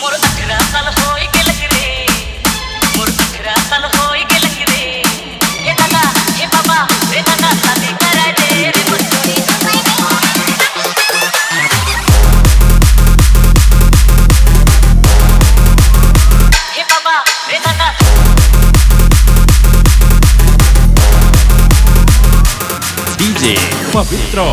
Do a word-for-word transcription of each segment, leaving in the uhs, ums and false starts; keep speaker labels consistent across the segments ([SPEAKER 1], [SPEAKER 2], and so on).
[SPEAKER 1] मोर अठारह साल होई गेल रे मोर अठारह साल होई गेल रे हे दादा हे बाबा रे दादा शादी कराय दे रे मोर छोरी हे बाबा रे दादा
[SPEAKER 2] D J Pavitro.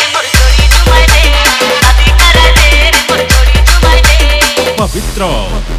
[SPEAKER 2] Pavitro.